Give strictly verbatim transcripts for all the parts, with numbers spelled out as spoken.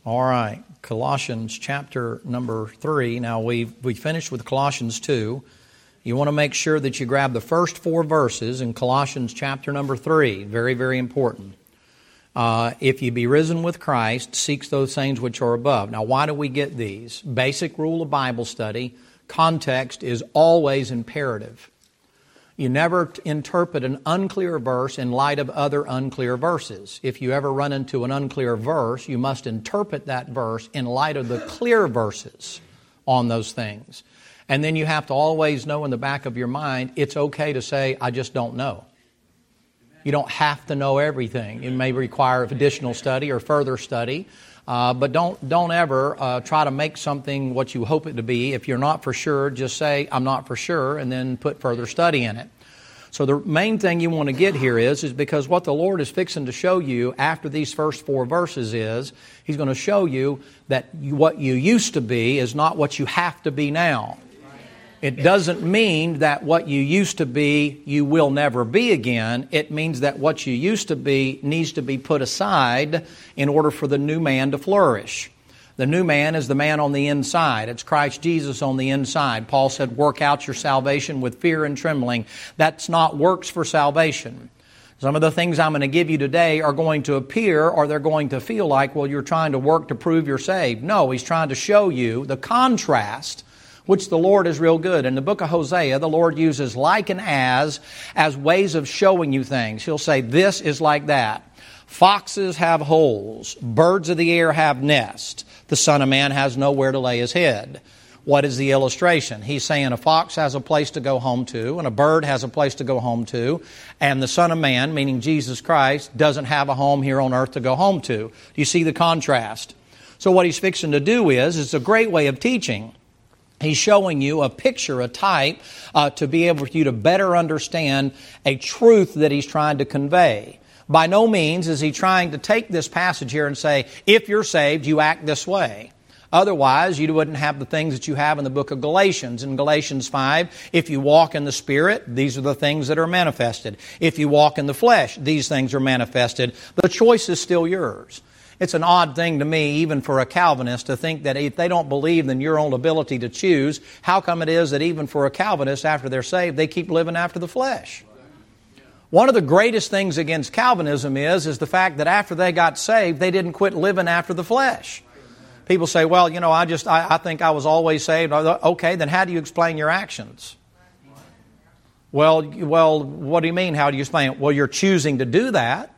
All right, Colossians chapter number three. Now, we we finished with Colossians two. You want to make sure that you grab the first four verses in Colossians chapter number three. Very, very important. Uh, if you be risen with Christ, seek those things which are above. Now, why do we get these? Basic rule of Bible study, context is always imperative. You never t- interpret an unclear verse in light of other unclear verses. If you ever run into an unclear verse, you must interpret that verse in light of the clear verses on those things. And then you have to always know in the back of your mind, it's okay to say, I just don't know. You don't have to know everything. It may require additional study or further study. Uh, but don't don't ever uh, try to make something what you hope it to be. If you're not for sure, just say, I'm not for sure, and then put further study in it. So the main thing you want to get here is, is because what the Lord is fixing to show you after these first four verses is, He's going to show you that you, what you used to be is not what you have to be now. It doesn't mean that what you used to be, you will never be again. It means that what you used to be needs to be put aside in order for the new man to flourish. The new man is the man on the inside. It's Christ Jesus on the inside. Paul said, work out your salvation with fear and trembling. That's not works for salvation. Some of the things I'm going to give you today are going to appear, or they're going to feel like, well, you're trying to work to prove you're saved. No, he's trying to show you the contrast, which the Lord is real good. In the book of Hosea, the Lord uses like and as as ways of showing you things. He'll say, this is like that. Foxes have holes. Birds of the air have nests. The Son of Man has nowhere to lay his head. What is the illustration? He's saying a fox has a place to go home to, and a bird has a place to go home to, and the Son of Man, meaning Jesus Christ, doesn't have a home here on earth to go home to. Do you see the contrast? So what he's fixing to do is, it's a great way of teaching. He's showing you a picture, a type, uh, to be able for you to better understand a truth that he's trying to convey. By no means is he trying to take this passage here and say, if you're saved, you act this way. Otherwise, you wouldn't have the things that you have in the book of Galatians. In Galatians five, if you walk in the Spirit, these are the things that are manifested. If you walk in the flesh, these things are manifested. The choice is still yours. It's an odd thing to me, even for a Calvinist, to think that if they don't believe in your own ability to choose, how come it is that even for a Calvinist, after they're saved, they keep living after the flesh? One of the greatest things against Calvinism is, is the fact that after they got saved, they didn't quit living after the flesh. People say, well, you know, I just, I, I think I was always saved. Okay, then how do you explain your actions? Well, well, what do you mean, how do you explain it? Well, you're choosing to do that,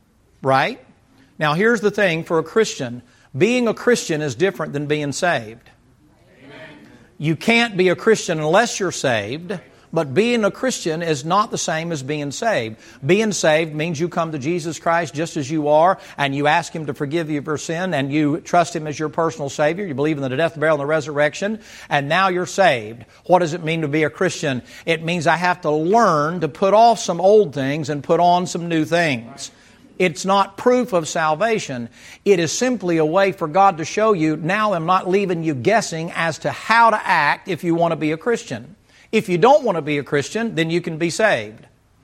right? Now, here's the thing for a Christian. Being a Christian is different than being saved. Amen. You can't be a Christian unless you're saved, but being a Christian is not the same as being saved. Being saved means you come to Jesus Christ just as you are, and you ask Him to forgive you for sin, and you trust Him as your personal Savior. You believe in the death, burial, and the resurrection, and now you're saved. What does it mean to be a Christian? It means I have to learn to put off some old things and put on some new things. It's not proof of salvation. It is simply a way for God to show you, now I'm not leaving you guessing as to how to act if you want to be a Christian. If you don't want to be a Christian, then you can be saved.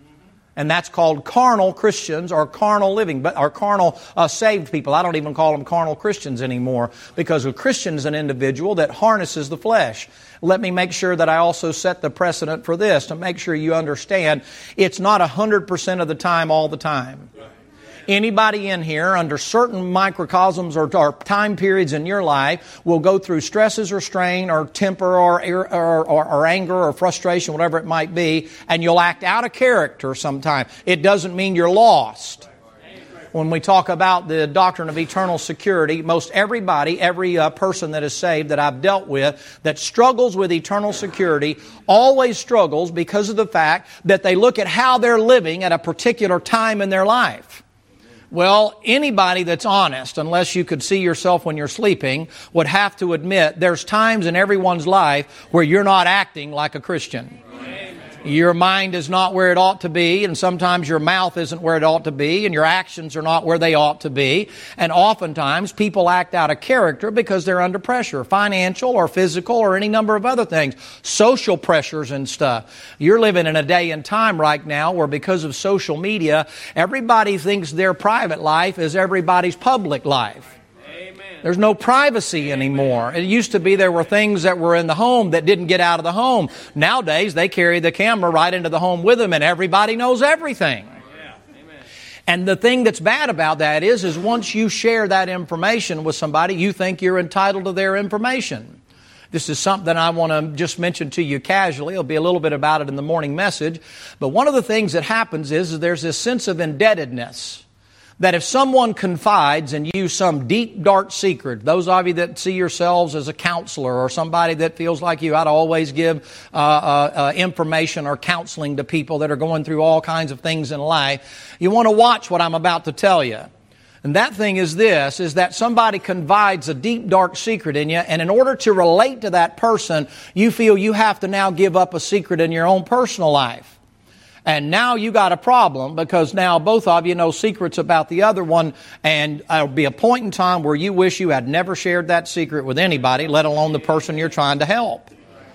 And that's called carnal Christians or carnal living, but or carnal uh, saved people. I don't even call them carnal Christians anymore, because a Christian is an individual that harnesses the flesh. Let me make sure that I also set the precedent for this to make sure you understand it's not one hundred percent of the time all the time. Anybody in here under certain microcosms or, or time periods in your life will go through stresses or strain or temper or, or, or, or anger or frustration, whatever it might be, and you'll act out of character sometime. It doesn't mean you're lost. When we talk about the doctrine of eternal security, most everybody, every uh, person that is saved that I've dealt with that struggles with eternal security always struggles because of the fact that they look at how they're living at a particular time in their life. Well, anybody that's honest, unless you could see yourself when you're sleeping, would have to admit there's times in everyone's life where you're not acting like a Christian. Amen. Your mind is not where it ought to be, and sometimes your mouth isn't where it ought to be, and your actions are not where they ought to be. And oftentimes people act out of character because they're under pressure, financial or physical or any number of other things, social pressures and stuff. You're living in a day and time right now where because of social media, everybody thinks their private life is everybody's public life. There's no privacy anymore. It used to be there were things that were in the home that didn't get out of the home. Nowadays, they carry the camera right into the home with them, and everybody knows everything. And the thing that's bad about that is, is once you share that information with somebody, you think you're entitled to their information. This is something I want to just mention to you casually. There'll be a little bit about it in the morning message. But one of the things that happens is, is there's this sense of indebtedness. That if someone confides in you some deep, dark secret, those of you that see yourselves as a counselor or somebody that feels like you ought to always give uh, uh, uh, information or counseling to people that are going through all kinds of things in life, you want to watch what I'm about to tell you. And that thing is this, is that somebody confides a deep, dark secret in you, and in order to relate to that person, you feel you have to now give up a secret in your own personal life. And now you got a problem because now both of you know secrets about the other one, and there'll be a point in time where you wish you had never shared that secret with anybody, let alone the person you're trying to help.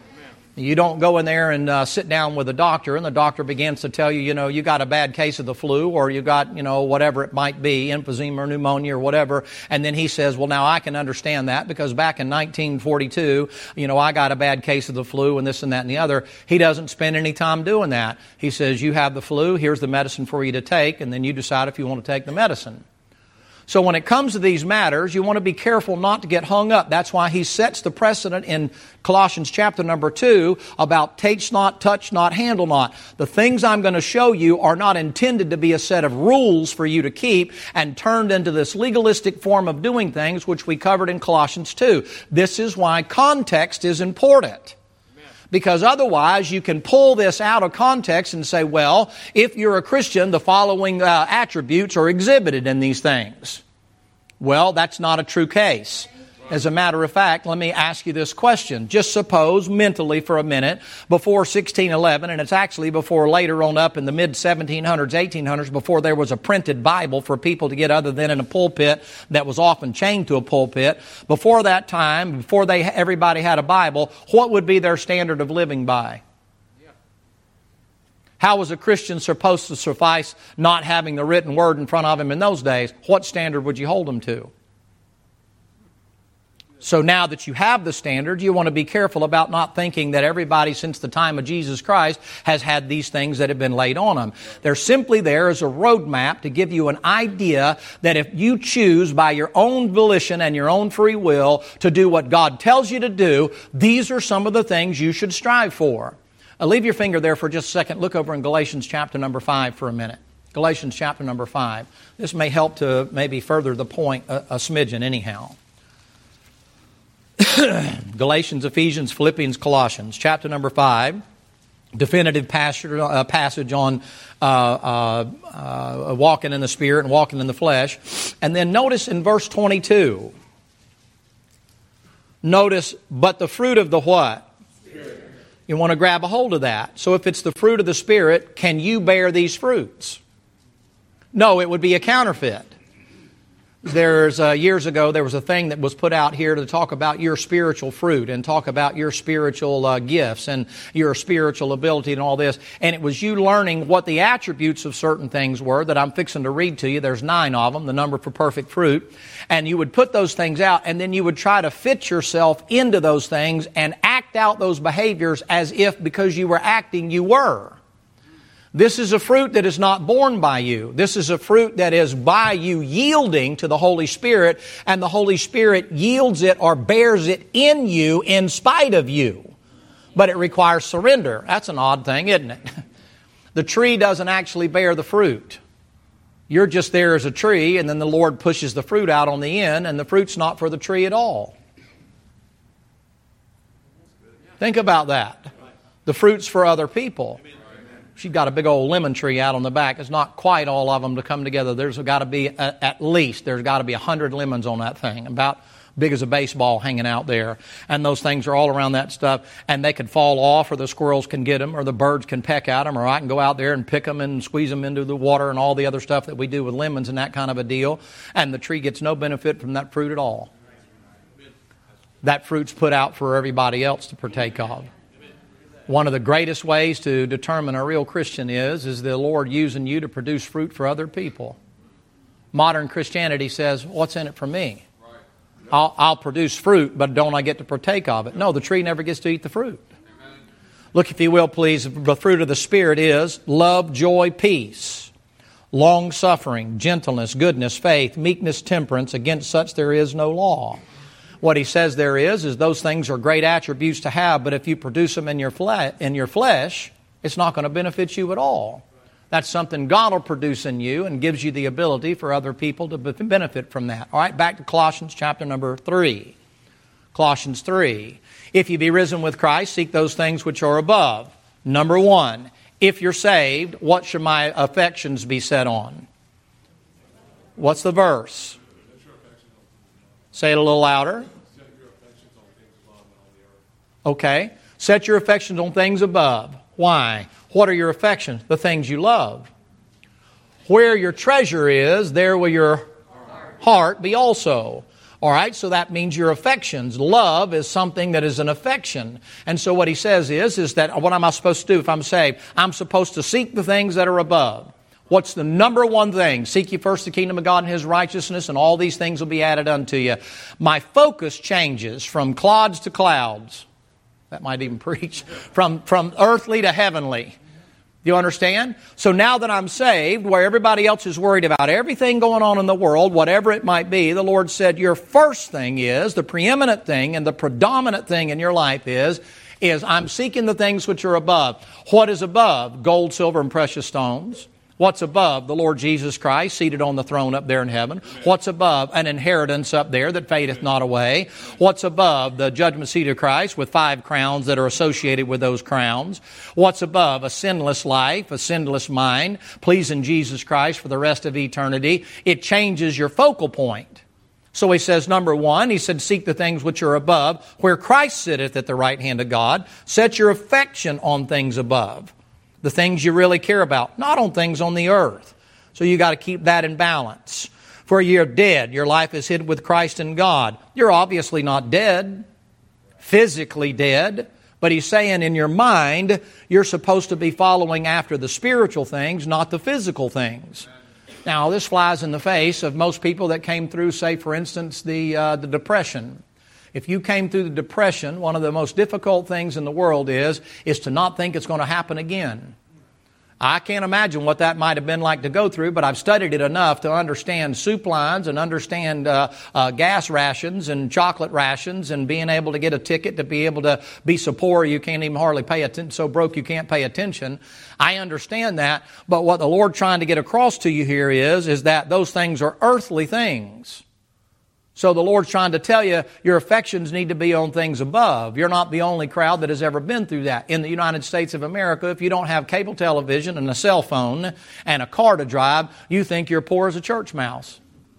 You don't go in there and uh, sit down with a doctor, and the doctor begins to tell you, you know, you got a bad case of the flu, or you got, you know, whatever it might be, emphysema or pneumonia or whatever, and then he says, well, now I can understand that because back in nineteen forty-two, you know, I got a bad case of the flu and this and that and the other. He doesn't spend any time doing that. He says, you have the flu, here's the medicine for you to take, and then you decide if you want to take the medicine. So when it comes to these matters, you want to be careful not to get hung up. That's why he sets the precedent in Colossians chapter number two about taste not, touch not, handle not. The things I'm going to show you are not intended to be a set of rules for you to keep and turned into this legalistic form of doing things, which we covered in Colossians two. This is why context is important. Because otherwise you can pull this out of context and say, well, if you're a Christian, the following uh, attributes are exhibited in these things. Well, that's not a true case. As a matter of fact, let me ask you this question. Just suppose mentally for a minute, before sixteen eleven, and it's actually before later on up in the mid seventeen hundreds, eighteen hundreds, before there was a printed Bible for people to get other than in a pulpit that was often chained to a pulpit. Before that time, before they everybody had a Bible, what would be their standard of living by? How was a Christian supposed to suffice not having the written word in front of him in those days? What standard would you hold them to? So now that you have the standard, you want to be careful about not thinking that everybody since the time of Jesus Christ has had these things that have been laid on them. They're simply there as a roadmap to give you an idea that if you choose by your own volition and your own free will to do what God tells you to do, these are some of the things you should strive for. Uh, leave your finger there for just a second. Look over in Galatians chapter number five for a minute. Galatians chapter number five. This may help to maybe further the point a, a smidgen anyhow. Galatians, Ephesians, Philippians, Colossians, chapter number five, definitive passage, uh, passage on uh, uh, uh, walking in the Spirit and walking in the flesh. And then notice in verse twenty-two, notice, but the fruit of the what? Spirit. You want to grab a hold of that. So if it's the fruit of the Spirit, can you bear these fruits? No, it would be a counterfeit. There's uh, years ago, there was a thing that was put out here to talk about your spiritual fruit and talk about your spiritual uh, gifts and your spiritual ability and all this. And it was you learning what the attributes of certain things were that I'm fixing to read to you. There's nine of them, the number for perfect fruit. And you would put those things out, and then you would try to fit yourself into those things and act out those behaviors as if because you were acting, you were. This is a fruit that is not born by you. This is a fruit that is by you yielding to the Holy Spirit, and the Holy Spirit yields it or bears it in you in spite of you. But it requires surrender. That's an odd thing, isn't it? The tree doesn't actually bear the fruit. You're just there as a tree, and then the Lord pushes the fruit out on the end, and the fruit's not for the tree at all. Think about that. The fruit's for other people. She's got a big old lemon tree out on the back. It's not quite all of them to come together. There's got to be, a, at least, there's got to be a hundred lemons on that thing, about big as a baseball hanging out there. And those things are all around that stuff. And they could fall off, or the squirrels can get them, or the birds can peck at them, or I can go out there and pick them and squeeze them into the water and all the other stuff that we do with lemons and that kind of a deal. And the tree gets no benefit from that fruit at all. That fruit's put out for everybody else to partake of. One of the greatest ways to determine a real Christian is, is the Lord using you to produce fruit for other people. Modern Christianity says, what's in it for me? I'll, I'll produce fruit, but don't I get to partake of it? No, the tree never gets to eat the fruit. Look, if you will, please, the fruit of the Spirit is love, joy, peace, long-suffering, gentleness, goodness, faith, meekness, temperance. Against such there is no law. What he says there is, is those things are great attributes to have, but if you produce them in your, fle- in your flesh, it's not going to benefit you at all. That's something God will produce in you and gives you the ability for other people to benefit from that. All right, back to Colossians chapter number three. Colossians three. If you be risen with Christ, seek those things which are above. Number one, if you're saved, what should my affections be set on? What's the verse? Say it a little louder. Okay. Set your affections on things above. Why? What are your affections? The things you love. Where your treasure is, there will your heart be also. All right, so that means your affections. Love is something that is an affection. And so what he says is, is that what am I supposed to do if I'm saved? I'm supposed to seek the things that are above. What's the number one thing? Seek ye first the kingdom of God and His righteousness, and all these things will be added unto you. My focus changes from clods to clouds. That might even preach. From, from earthly to heavenly. Do you understand? So now that I'm saved, where everybody else is worried about everything going on in the world, whatever it might be, the Lord said your first thing is, the preeminent thing and the predominant thing in your life is, is I'm seeking the things which are above. What is above? Gold, silver, and precious stones. What's above? The Lord Jesus Christ seated on the throne up there in heaven. What's above? An inheritance up there that fadeth not away. What's above? The judgment seat of Christ with five crowns that are associated with those crowns. What's above? A sinless life, a sinless mind, pleasing Jesus Christ for the rest of eternity. It changes your focal point. So he says, number one, he said, seek the things which are above, where Christ sitteth at the right hand of God. Set your affection on things above. The things you really care about, not on things on the earth. So you got to keep that in balance. For you're dead. Your life is hid with Christ in God. You're obviously not dead, physically dead. But he's saying in your mind, you're supposed to be following after the spiritual things, not the physical things. Now, this flies in the face of most people that came through, say, for instance, the uh, the Depression. If you came through the Depression, one of the most difficult things in the world is, is to not think it's going to happen again. I can't imagine what that might have been like to go through, but I've studied it enough to understand soup lines and understand uh, uh, gas rations and chocolate rations and being able to get a ticket to be able to be so poor you can't even hardly pay attention, so broke you can't pay attention. I understand that, but what the Lord's trying to get across to you here is, is that those things are earthly things. So the Lord's trying to tell you your affections need to be on things above. You're not the only crowd that has ever been through that. In the United States of America, if you don't have cable television and a cell phone and a car to drive, you think you're poor as a church mouse.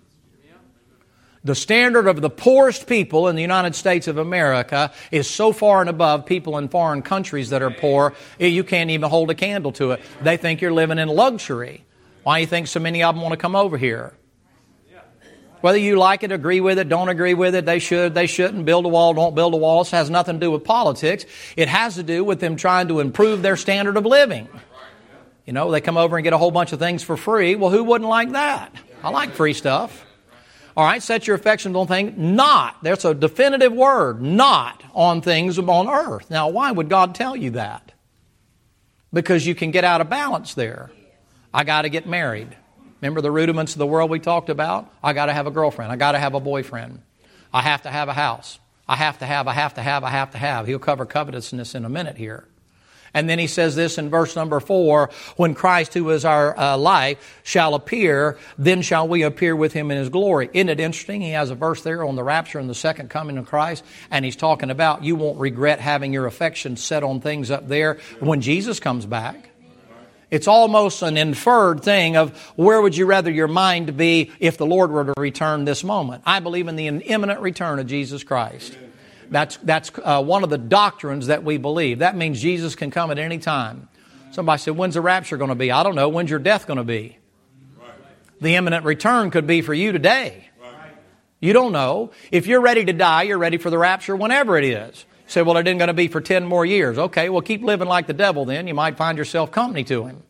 The standard of the poorest people in the United States of America is so far and above people in foreign countries that are poor, you can't even hold a candle to it. They think you're living in luxury. Why do you think so many of them want to come over here? Whether you like it, agree with it, don't agree with it, they should, they shouldn't, build a wall, don't build a wall. This has nothing to do with politics. It has to do with them trying to improve their standard of living. You know, they come over and get a whole bunch of things for free. Well, who wouldn't like that? I like free stuff. All right, set your affections on things not. There's a definitive word, not on things on earth. Now, why would God tell you that? Because you can get out of balance there. I got to get married. Remember the rudiments of the world we talked about? I got to have a girlfriend. I got to have a boyfriend. I have to have a house. I have to have, I have to have, I have to have. He'll cover covetousness in a minute here. And then he says this in verse number four, when Christ, who is our uh, life, shall appear, then shall we appear with Him in His glory. Isn't it interesting? He has a verse there on the rapture and the second coming of Christ, and he's talking about you won't regret having your affections set on things up there when Jesus comes back. It's almost an inferred thing of where would you rather your mind be if the Lord were to return this moment. I believe in the imminent return of Jesus Christ. That's that's uh, one of the doctrines that we believe. That means Jesus can come at any time. Somebody said, when's the rapture going to be? I don't know. When's your death going to be? The imminent return could be for you today. You don't know. If you're ready to die, you're ready for the rapture whenever it is. You say, well, it isn't going to be for ten more years. Okay, well, keep living like the devil then. You might find yourself company to him.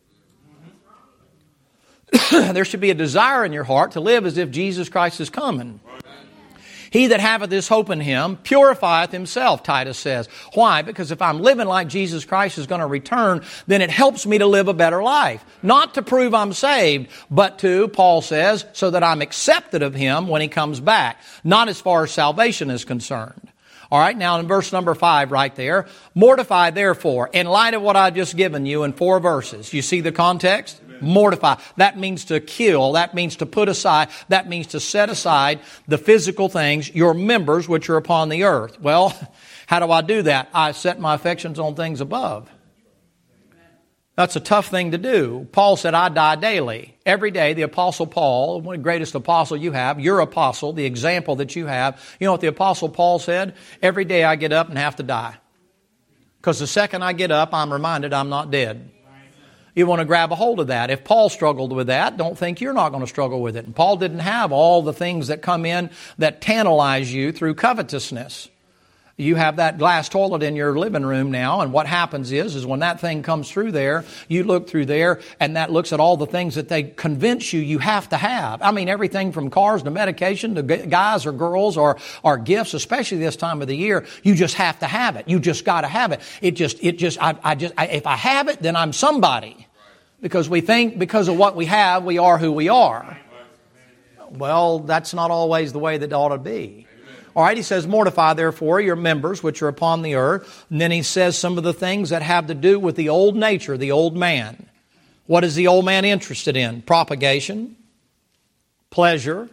There should be a desire in your heart to live as if Jesus Christ is coming. He that haveth this hope in him purifieth himself, Titus says. Why? Because if I'm living like Jesus Christ is going to return, then it helps me to live a better life. Not to prove I'm saved, but to, Paul says, so that I'm accepted of him when he comes back. Not as far as salvation is concerned. All right, now in verse number five right there, mortify therefore, in light of what I've just given you in four verses. You see the context? Mortify. That means to kill. That means to put aside. That means to set aside the physical things, your members which are upon the earth. Well, how do I do that? I set my affections on things above. That's a tough thing to do. Paul said, I die daily. Every day, the Apostle Paul, one of the greatest apostle you have, your apostle, the example that you have. You know what the Apostle Paul said? Every day I get up and have to die. Because the second I get up, I'm reminded I'm not dead. You want to grab a hold of that. If Paul struggled with that, don't think you're not going to struggle with it. And Paul didn't have all the things that come in that tantalize you through covetousness. You have that glass toilet in your living room now, and what happens is, is when that thing comes through there, you look through there, and that looks at all the things that they convince you you have to have. I mean, everything from cars to medication to guys or girls or, or gifts, especially this time of the year, you just have to have it. You just got to have it. It just, it just, I, I just, I, if I have it, then I'm somebody. Because we think because of what we have, we are who we are. Well, that's not always the way that it ought to be. All right, he says, mortify therefore your members which are upon the earth. And then he says some of the things that have to do with the old nature, the old man. What is the old man interested in? Propagation, pleasure,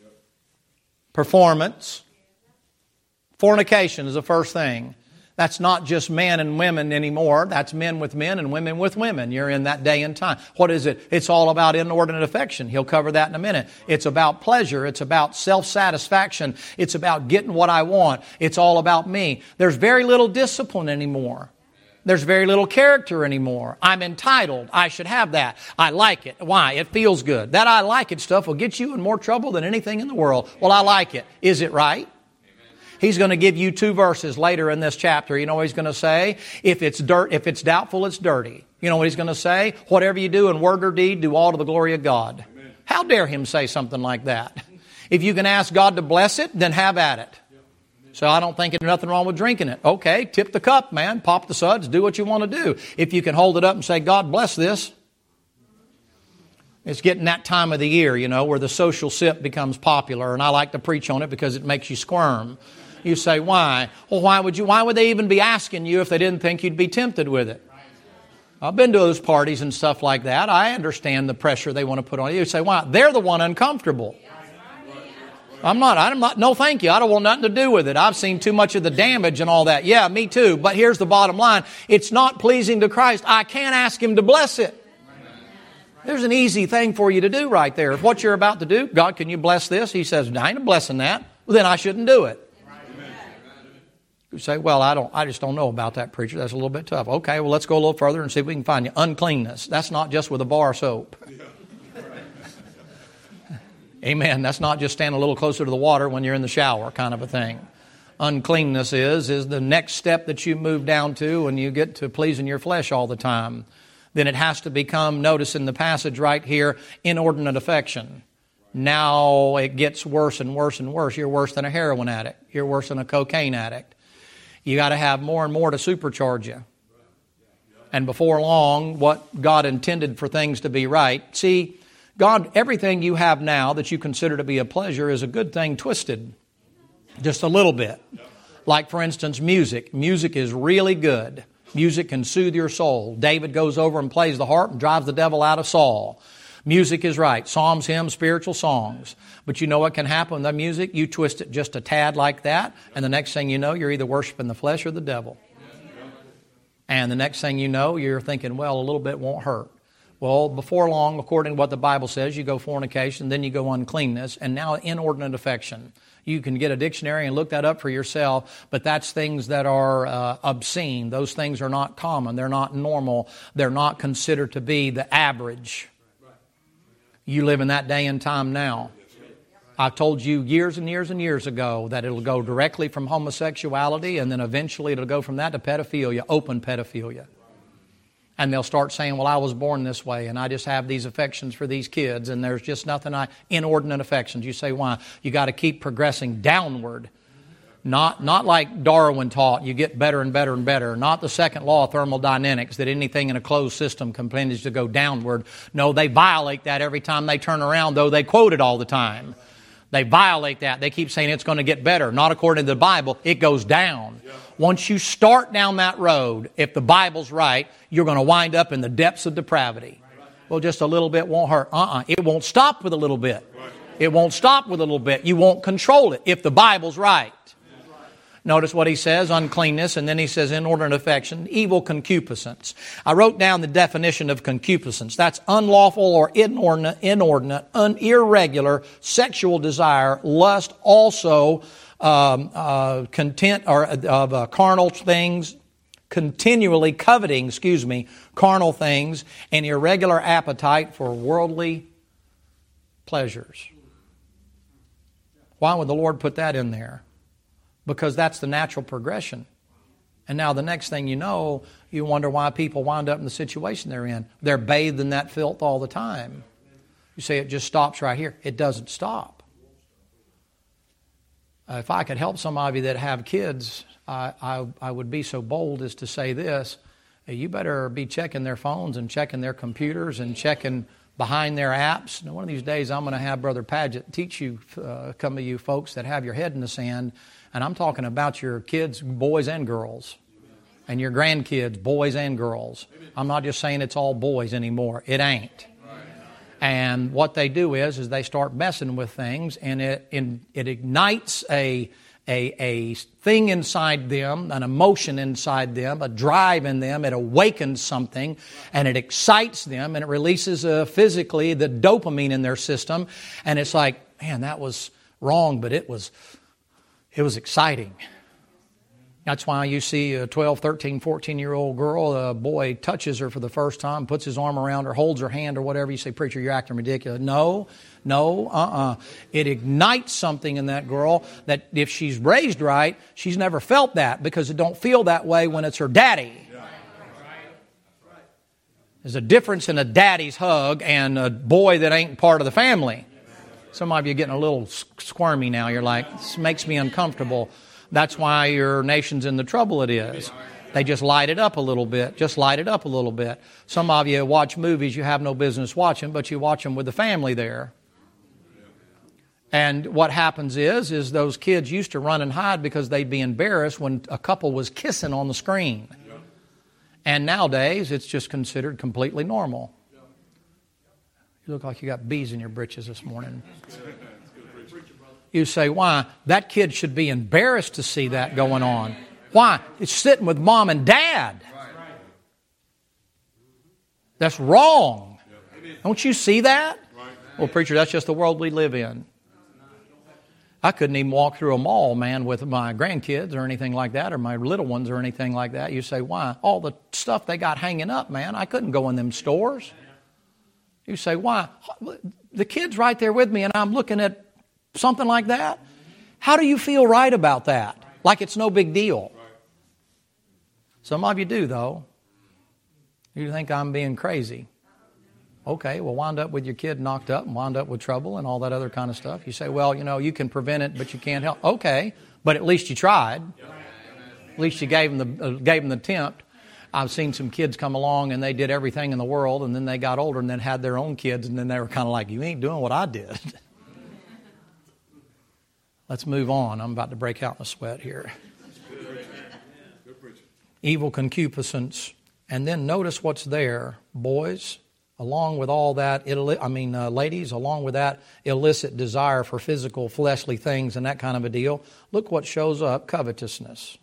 performance. Fornication is the first thing. That's not just men and women anymore. That's men with men and women with women. You're in that day and time. What is it? It's all about inordinate affection. He'll cover that in a minute. It's about pleasure. It's about self-satisfaction. It's about getting what I want. It's all about me. There's very little discipline anymore. There's very little character anymore. I'm entitled. I should have that. I like it. Why? It feels good. That I like it stuff will get you in more trouble than anything in the world. Well, I like it. Is it right? He's going to give you two verses later in this chapter. You know what he's going to say? If it's dirt, if it's doubtful, it's dirty. You know what he's going to say? Whatever you do in word or deed, do all to the glory of God. Amen. How dare him say something like that? If you can ask God to bless it, then have at it. So I don't think there's nothing wrong with drinking it. Okay, tip the cup, man. Pop the suds. Do what you want to do. If you can hold it up and say, God bless this. It's getting that time of the year, you know, where the social sip becomes popular. And I like to preach on it because it makes you squirm. You say, why? Well, why would you? Why would they even be asking you if they didn't think you'd be tempted with it? I've been to those parties and stuff like that. I understand the pressure they want to put on you. You say, why? They're the one uncomfortable. I'm not, I'm not, no thank you. I don't want nothing to do with it. I've seen too much of the damage and all that. Yeah, me too. But here's the bottom line. It's not pleasing to Christ. I can't ask Him to bless it. There's an easy thing for you to do right there. If what you're about to do, God, can you bless this? He says, I ain't blessing that. Well, then I shouldn't do it. You say, well, I don't. I just don't know about that, preacher. That's a little bit tough. Okay, well, let's go a little further and see if we can find you. Uncleanness. That's not just with a bar of soap. Amen. That's not just stand a little closer to the water when you're in the shower kind of a thing. Uncleanness is, is the next step that you move down to when you get to pleasing your flesh all the time. Then it has to become, notice in the passage right here, inordinate affection. Now it gets worse and worse and worse. You're worse than a heroin addict. You're worse than a cocaine addict. You got to have more and more to supercharge you. And before long, what God intended for things to be right. See, God, everything you have now that you consider to be a pleasure is a good thing twisted. Just a little bit. Like, for instance, music. Music is really good. Music can soothe your soul. David goes over and plays the harp and drives the devil out of Saul. Music is right. Psalms, hymns, spiritual songs. But you know what can happen with that music? You twist it just a tad like that, and the next thing you know, you're either worshiping the flesh or the devil. And the next thing you know, you're thinking, well, a little bit won't hurt. Well, before long, according to what the Bible says, you go fornication, then you go uncleanness, and now inordinate affection. You can get a dictionary and look that up for yourself, but that's things that are uh, obscene. Those things are not common. They're not normal. They're not considered to be the average. You live in that day and time now. I told you years and years and years ago that it'll go directly from homosexuality and then eventually it'll go from that to pedophilia, open pedophilia. And they'll start saying, well, I was born this way, and I just have these affections for these kids, and there's just nothing I... Inordinate affections. You say, why? You got to keep progressing downward. Not, not like Darwin taught, you get better and better and better. Not the second law of thermodynamics, that anything in a closed system continues to go downward. No, they violate that every time they turn around, though they quote it all the time. They violate that. They keep saying it's going to get better. Not according to the Bible. It goes down. Yeah. Once you start down that road, if the Bible's right, you're going to wind up in the depths of depravity. Right. Well, just a little bit won't hurt. Uh-uh. It won't stop with a little bit. Right. It won't stop with a little bit. You won't control it if the Bible's right. Notice what he says, uncleanness, and then he says inordinate affection, evil concupiscence. I wrote down the definition of concupiscence. That's unlawful or inordinate, inordinate un, irregular sexual desire, lust, also um, uh, content or of uh, carnal things, continually coveting, excuse me, carnal things, and irregular appetite for worldly pleasures. Why would the Lord put that in there? Because that's the natural progression. And now the next thing you know, you wonder why people wind up in the situation they're in. They're bathed in that filth all the time. You say it just stops right here. It doesn't stop. Uh, if I could help some of you that have kids, I, I, I would be so bold as to say this. Hey, you better be checking their phones and checking their computers and checking behind their apps. Now, one of these days I'm going to have Brother Padgett teach you, uh, some of you folks that have your head in the sand. And I'm talking about your kids, boys and girls, and your grandkids, boys and girls. I'm not just saying it's all boys anymore. It ain't. And what they do is, is they start messing with things, and it it ignites a a a thing inside them, an emotion inside them, a drive in them. It awakens something, and it excites them, and it releases uh, physically the dopamine in their system. And it's like, man, that was wrong, but it was. It was exciting. That's why you see a twelve, thirteen, fourteen-year-old girl, a boy touches her for the first time, puts his arm around her, holds her hand or whatever. You say, preacher, you're acting ridiculous. No, no, uh-uh. It ignites something in that girl that if she's raised right, she's never felt that because it don't feel that way when it's her daddy. There's a difference in a daddy's hug and a boy that ain't part of the family. Some of you are getting a little squirmy now. You're like, this makes me uncomfortable. That's why your nation's in the trouble it is. They just light it up a little bit. Just light it up a little bit. Some of you watch movies you have no business watching, but you watch them with the family there. And what happens is, is those kids used to run and hide because they'd be embarrassed when a couple was kissing on the screen. And nowadays, it's just considered completely normal. You look like you got bees in your britches this morning. You say, why? That kid should be embarrassed to see that going on. Why? It's sitting with mom and dad. That's wrong. Don't you see that? Well, preacher, that's just the world we live in. I couldn't even walk through a mall, man, with my grandkids or anything like that, or my little ones or anything like that. You say, why? All the stuff they got hanging up, man. I couldn't go in them stores. You say, why? The kid's right there with me and I'm looking at something like that. How do you feel right about that? Like it's no big deal. Some of you do, though. You think I'm being crazy. Okay, well, wind up with your kid knocked up and wind up with trouble and all that other kind of stuff. You say, well, you know, you can prevent it, but you can't help. Okay, but at least you tried. At least you gave them the, uh, gave them the attempt. I've seen some kids come along and they did everything in the world and then they got older and then had their own kids and then they were kind of like, you ain't doing what I did. Let's move on. I'm about to break out in a sweat here. Evil concupiscence. And then notice what's there, boys, along with all that, I mean, uh, ladies, along with that illicit desire for physical, fleshly things and that kind of a deal. Look what shows up, covetousness.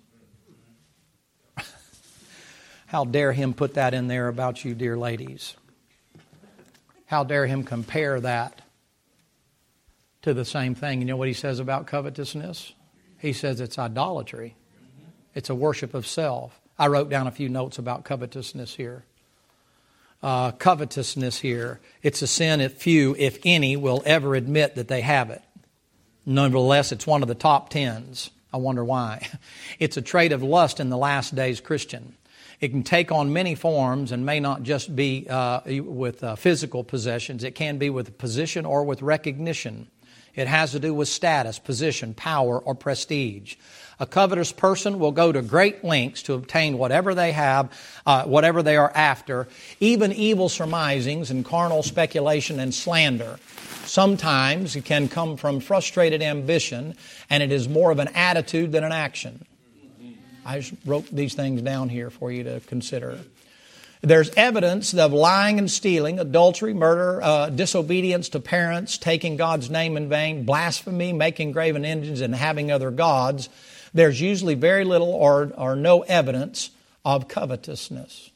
How dare him put that in there about you, dear ladies? How dare him compare that to the same thing? You know what he says about covetousness? He says it's idolatry. It's a worship of self. I wrote down a few notes about covetousness here. Uh, covetousness here. It's a sin if few, if any, will ever admit that they have it. Nevertheless, it's one of the top tens. I wonder why. It's a trait of lust in the last days Christian. It can take on many forms and may not just be uh, with uh, physical possessions. It can be with position or with recognition. It has to do with status, position, power, or prestige. A covetous person will go to great lengths to obtain whatever they have, uh, whatever they are after, even evil surmisings and carnal speculation and slander. Sometimes it can come from frustrated ambition, and it is more of an attitude than an action. I just wrote these things down here for you to consider. There's evidence of lying and stealing, adultery, murder, uh, disobedience to parents, taking God's name in vain, blasphemy, making graven images, and having other gods. There's usually very little or, or no evidence of covetousness.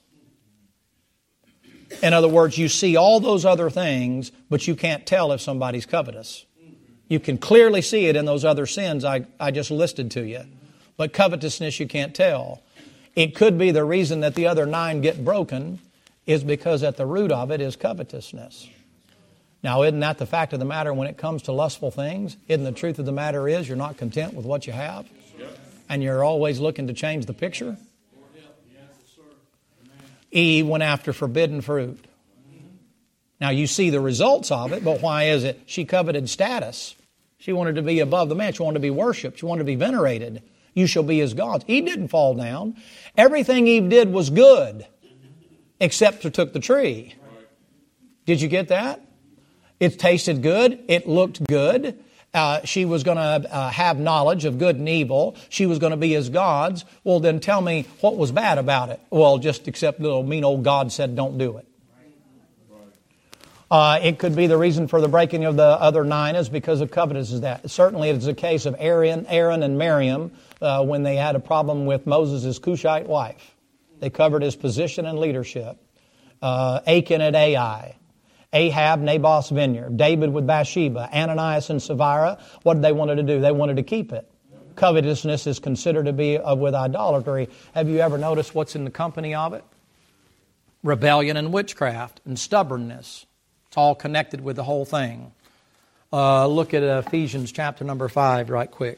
In other words, you see all those other things, but you can't tell if somebody's covetous. You can clearly see it in those other sins I, I just listed to you. But covetousness you can't tell. It could be the reason that the other nine get broken is because at the root of it is covetousness. Now, isn't that the fact of the matter when it comes to lustful things? Isn't the truth of the matter is you're not content with what you have? And you're always looking to change the picture? Eve went after forbidden fruit. Now, you see the results of it, but why is it? She coveted status. She wanted to be above the man. She wanted to be worshipped. She wanted to be venerated. You shall be as gods. He didn't fall down. Everything Eve did was good, except she took the tree. Did you get that? It tasted good. It looked good. Uh, she was going to uh, have knowledge of good and evil. She was going to be as gods. Well, then tell me what was bad about it. Well, just except little mean old God said don't do it. Uh, it could be the reason for the breaking of the other nine is because of covetousness. That certainly it is a case of Aaron, Aaron and Miriam uh, when they had a problem with Moses' Cushite wife. They covered his position and leadership. Uh, Achan at Ai, Ahab, Naboth's vineyard, David with Bathsheba, Ananias and Sapphira. What did they want to do? They wanted to keep it. Covetousness is considered to be of with idolatry. Have you ever noticed what's in the company of it? Rebellion and witchcraft and stubbornness. It's all connected with the whole thing. Uh, look at Ephesians chapter number five right quick.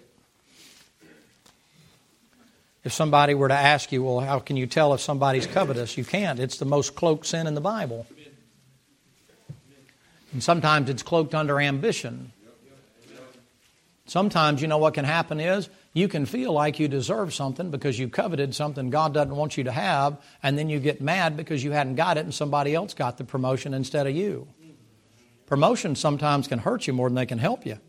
If somebody were to ask you, well, how can you tell if somebody's covetous? You can't. It's the most cloaked sin in the Bible. And sometimes it's cloaked under ambition. Sometimes, you know what can happen is, you can feel like you deserve something because you coveted something God doesn't want you to have, and then you get mad because you hadn't got it and somebody else got the promotion instead of you. Promotion sometimes can hurt you more than they can help you.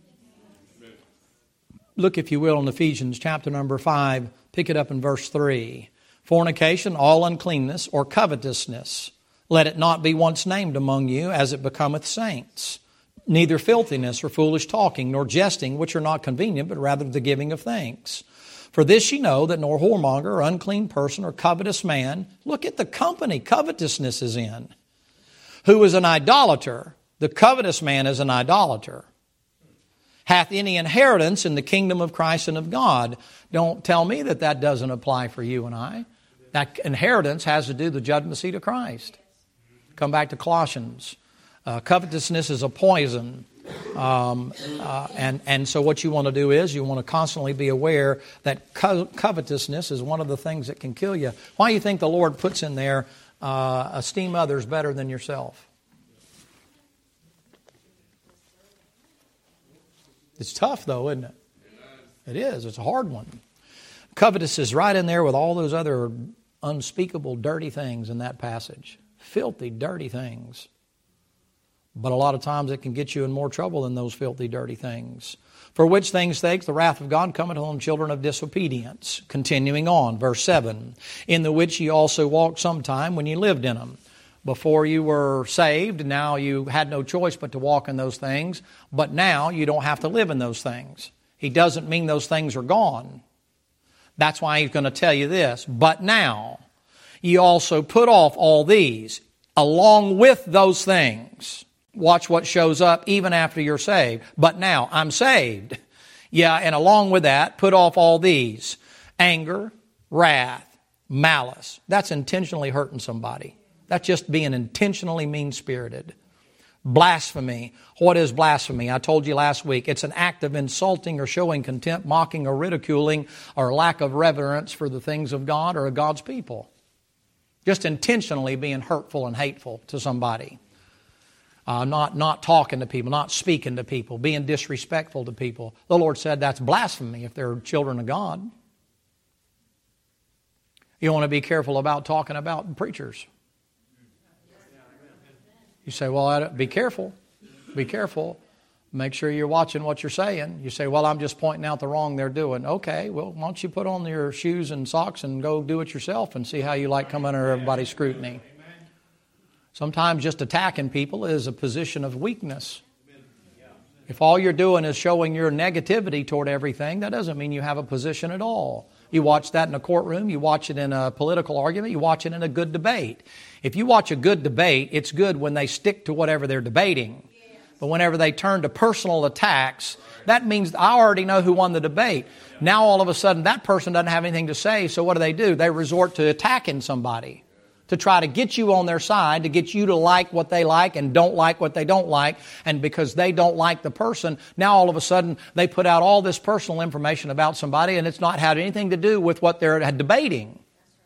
Look, if you will, in Ephesians chapter number five, pick it up in verse three. Fornication, all uncleanness, or covetousness, let it not be once named among you as it becometh saints. Neither filthiness or foolish talking, nor jesting, which are not convenient, but rather the giving of thanks. For this ye know, that nor whoremonger, or unclean person, or covetous man, look at the company covetousness is in, who is an idolater. The covetous man is an idolater. Hath any inheritance in the kingdom of Christ and of God. Don't tell me that that doesn't apply for you and I. That inheritance has to do with the judgment seat of Christ. Come back to Colossians. Uh, covetousness is a poison. Um, uh, and, and so what you want to do is you want to constantly be aware that co- covetousness is one of the things that can kill you. Why do you think the Lord puts in there, uh, esteem others better than yourself? It's tough, though, isn't it? It is. It's a hard one. Covetous is right in there with all those other unspeakable, dirty things in that passage. Filthy, dirty things. But a lot of times it can get you in more trouble than those filthy, dirty things. For which things' sake the wrath of God cometh on children of disobedience. Continuing on, verse seven. In the which ye also walked sometime when ye lived in them. Before you were saved, now you had no choice but to walk in those things. But now you don't have to live in those things. He doesn't mean those things are gone. That's why he's going to tell you this. But now ye also put off all these, along with those things. Watch what shows up even after you're saved. But now I'm saved. Yeah, and along with that, put off all these. Anger, wrath, malice. That's intentionally hurting somebody. That's just being intentionally mean-spirited. Blasphemy. What is blasphemy? I told you last week, it's an act of insulting or showing contempt, mocking or ridiculing, or lack of reverence for the things of God or of God's people. Just intentionally being hurtful and hateful to somebody. Uh, not, not talking to people, not speaking to people, being disrespectful to people. The Lord said that's blasphemy if they're children of God. You want to be careful about talking about preachers. You say, well, I don't, be careful. Be careful. Make sure you're watching what you're saying. You say, well, I'm just pointing out the wrong they're doing. Okay, well, why don't you put on your shoes and socks and go do it yourself and see how you like coming under everybody's scrutiny. Sometimes just attacking people is a position of weakness. If all you're doing is showing your negativity toward everything, that doesn't mean you have a position at all. You watch that in a courtroom, you watch it in a political argument, you watch it in a good debate. If you watch a good debate, it's good when they stick to whatever they're debating. But whenever they turn to personal attacks, that means I already know who won the debate. Now all of a sudden that person doesn't have anything to say, so what do they do? They resort to attacking somebody to try to get you on their side, to get you to like what they like and don't like what they don't like. And because they don't like the person, now all of a sudden they put out all this personal information about somebody and it's not had anything to do with what they're debating.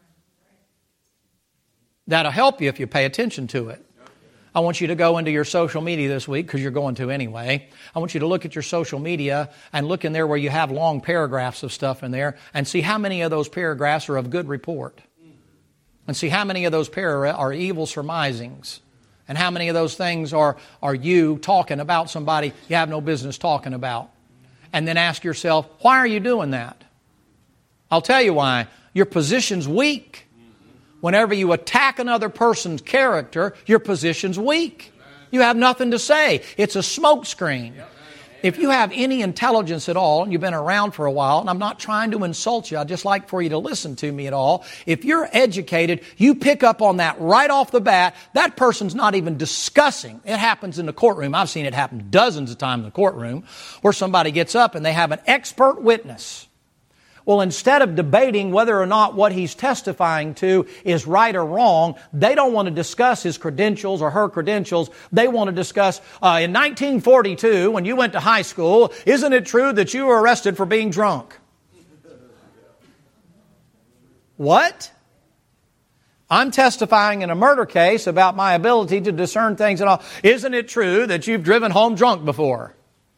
That'll help you if you pay attention to it. I want you to go into your social media this week, because you're going to anyway. I want you to look at your social media and look in there where you have long paragraphs of stuff in there and see how many of those paragraphs are of good report. And see how many of those para are evil surmisings. And how many of those things are, are you talking about somebody you have no business talking about. And then ask yourself, why are you doing that? I'll tell you why. Your position's weak. Whenever you attack another person's character, your position's weak. You have nothing to say. It's a smokescreen. If you have any intelligence at all, and you've been around for a while, and I'm not trying to insult you, I'd just like for you to listen to me at all. If you're educated, you pick up on that right off the bat. That person's not even discussing. It happens in the courtroom. I've seen it happen dozens of times in the courtroom, where somebody gets up and they have an expert witness. Well, instead of debating whether or not what he's testifying to is right or wrong, they don't want to discuss his credentials or her credentials. They want to discuss, uh, in nineteen forty-two, when you went to high school, isn't it true that you were arrested for being drunk? What? I'm testifying in a murder case about my ability to discern things and all. Isn't it true that you've driven home drunk before?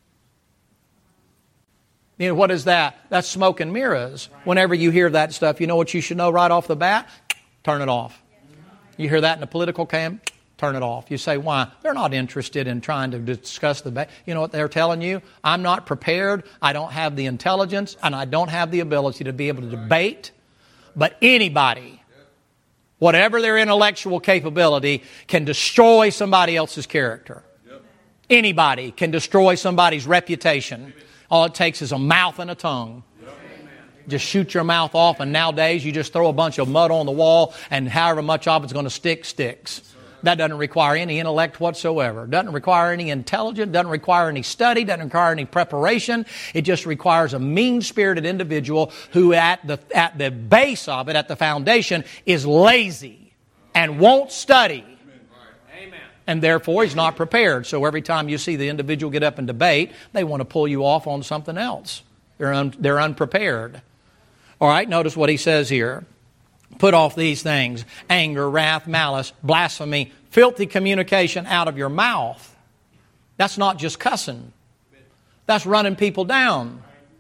You know, what is that? That's smoke and mirrors. Whenever you hear that stuff, you know what you should know right off the bat? Turn it off. You hear that in a political camp? Turn it off. You say, why? They're not interested in trying to discuss the... Ba- you know what they're telling you? I'm not prepared. I don't have the intelligence, and I don't have the ability to be able to debate. But anybody, whatever their intellectual capability, can destroy somebody else's character. Anybody can destroy somebody's reputation. All it takes is a mouth and a tongue. Just shoot your mouth off, and nowadays you just throw a bunch of mud on the wall, and however much of it's going to stick, sticks. That doesn't require any intellect whatsoever. Doesn't require any intelligence, doesn't require any study, doesn't require any preparation. It just requires a mean-spirited individual who at the, at the base of it, at the foundation, is lazy and won't study. And therefore, he's not prepared. So every time you see the individual get up and debate, they want to pull you off on something else. They're, un, they're unprepared. All right, notice what he says here. Put off these things: anger, wrath, malice, blasphemy, filthy communication out of your mouth. That's not just cussing. That's running people down.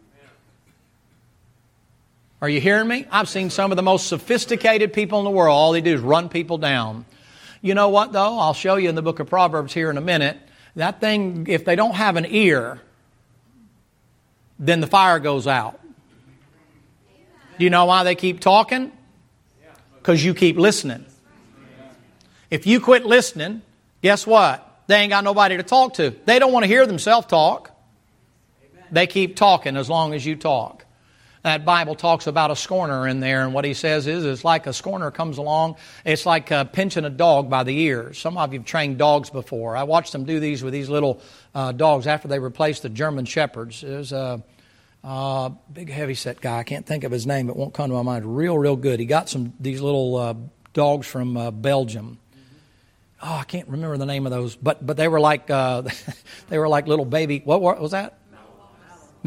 Are you hearing me? I've seen some of the most sophisticated people in the world. All they do is run people down. You know what, though? I'll show you in the book of Proverbs here in a minute. That thing, if they don't have an ear, then the fire goes out. Do you know why they keep talking? Because you keep listening. If you quit listening, guess what? They ain't got nobody to talk to. They don't want to hear themselves talk. They keep talking as long as you talk. That Bible talks about a scorner in there, and what he says is, it's like a scorner comes along, it's like uh, pinching a dog by the ears. Some of you have trained dogs before. I watched them do these with these little uh, dogs after they replaced the German Shepherds. There's a uh, big heavyset guy, I can't think of his name, it won't come to my mind, real, real good. He got some these little uh, dogs from uh, Belgium. Oh, I can't remember the name of those, but but they were like uh, they were like little baby, what was that?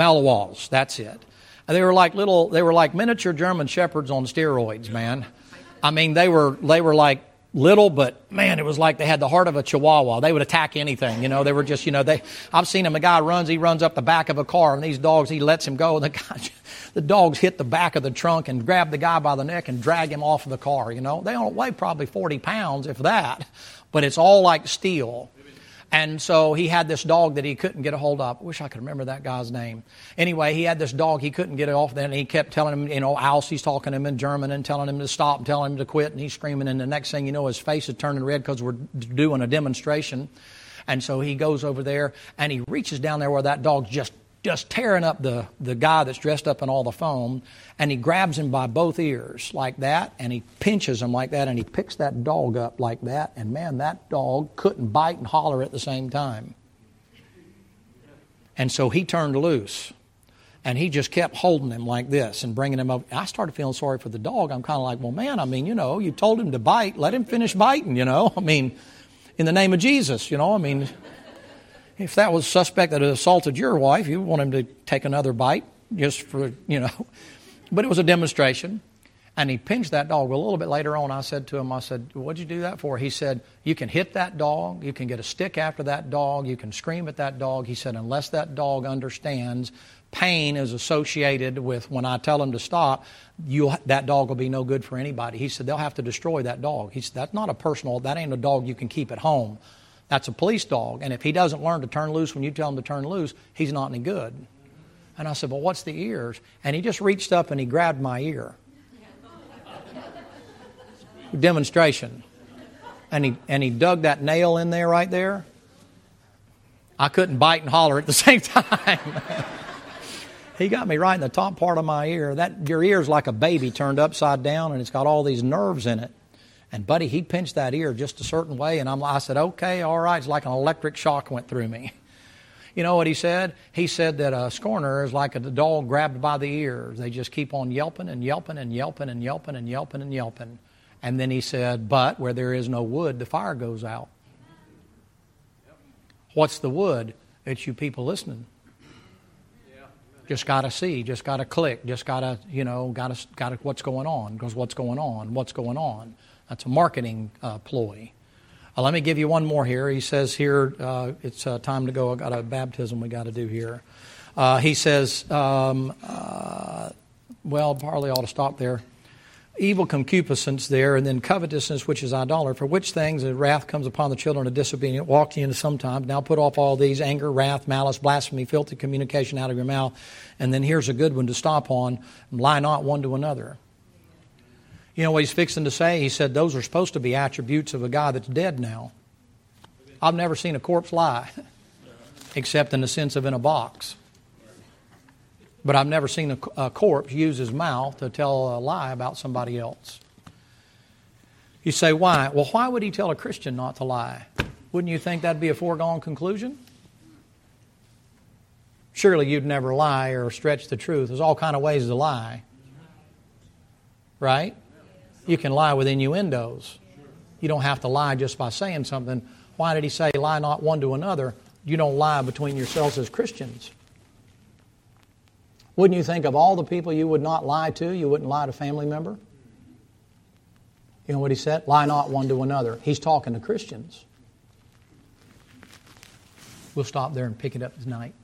Malinois, that's it. They were like little, they were like miniature German shepherds on steroids, man. I mean, they were they were like little, but man, it was like they had the heart of a chihuahua. They would attack anything, you know. They were just, you know, they. I've seen them. A guy runs, he runs up the back of a car, and these dogs, he lets him go. And the guy, the dogs hit the back of the trunk and grab the guy by the neck and drag him off of the car. You know, they don't weigh probably forty pounds, if that, but it's all like steel. And so he had this dog that he couldn't get a hold of. I wish I could remember that guy's name. Anyway, he had this dog. He couldn't get it off. Then he kept telling him, you know, Alce, he's talking to him in German and telling him to stop and telling him to quit. And he's screaming. And the next thing you know, his face is turning red because we're doing a demonstration. And so he goes over there and he reaches down there where that dog's just just tearing up the, the guy that's dressed up in all the foam, and he grabs him by both ears like that, and he pinches him like that, and he picks that dog up like that, and man, that dog couldn't bite and holler at the same time. And so he turned loose, and he just kept holding him like this and bringing him up. I started feeling sorry for the dog. I'm kind of like, well, man, I mean, you know, you told him to bite. Let him finish biting, you know. I mean, in the name of Jesus, you know, I mean... If that was suspect that had assaulted your wife, you want him to take another bite just for, you know. But it was a demonstration. And he pinched that dog. Well, a little bit later on, I said to him, I said, what'd you do that for? He said, you can hit that dog. You can get a stick after that dog. You can scream at that dog. He said, unless that dog understands pain is associated with when I tell him to stop, you that dog will be no good for anybody. He said, they'll have to destroy that dog. He said, that's not a personal, that ain't a dog you can keep at home. That's a police dog, and if he doesn't learn to turn loose when you tell him to turn loose, he's not any good. And I said, well, what's the ears? And he just reached up and he grabbed my ear. Demonstration. And he and he dug that nail in there right there. I couldn't bite and holler at the same time. He got me right in the top part of my ear. That your ear's like a baby turned upside down, and it's got all these nerves in it. And, buddy, he pinched that ear just a certain way, and I'm, I said, okay, all right. It's like an electric shock went through me. You know what he said? He said that a scorner is like a dog grabbed by the ears. They just keep on yelping and yelping and yelping and yelping and yelping and yelping. And then he said, but where there is no wood, the fire goes out. What's the wood? It's you people listening. Just got to see, just got to click, just got to, you know, got to, got to, what's going on? Because what's going on? What's going on? That's a marketing uh, ploy. Uh, let me give you one more here. He says here, uh, it's uh, time to go. I've got a baptism we got to do here. Uh, he says, um, uh, well, probably ought to stop there. Evil concupiscence there, and then covetousness, which is idolatry, for which things the wrath comes upon the children of disobedient. Walk ye into sometimes. Now put off all these: anger, wrath, malice, blasphemy, filthy communication out of your mouth. And then here's a good one to stop on: lie not one to another. You know what he's fixing to say? He said those are supposed to be attributes of a guy that's dead now. I've never seen a corpse lie, except in the sense of in a box. But I've never seen a, a corpse use his mouth to tell a lie about somebody else. You say, why? Well, why would he tell a Christian not to lie? Wouldn't you think that'd be a foregone conclusion? Surely you'd never lie or stretch the truth. There's all kind of ways to lie. Right? You can lie with innuendos. You don't have to lie just by saying something. Why did he say, lie not one to another? You don't lie between yourselves as Christians. Wouldn't you think of all the people you would not lie to, you wouldn't lie to a family member? You know what he said? Lie not one to another. He's talking to Christians. We'll stop there and pick it up tonight.